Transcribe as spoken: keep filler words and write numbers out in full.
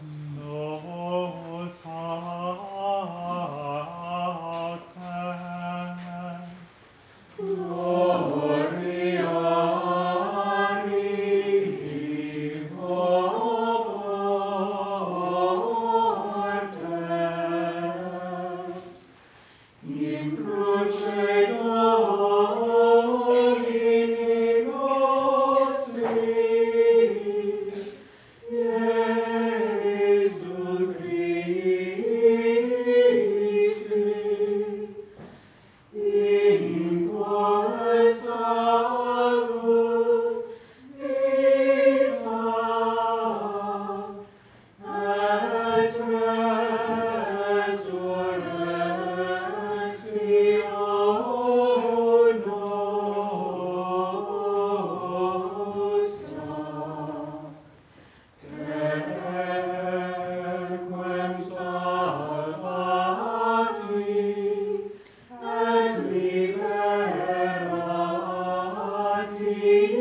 Nos atem. Gloria Dei portet, in cruce Domini nostri, Iesu Christi, in quae salus vita et resurrectio nostra. Requiem salvati et liberati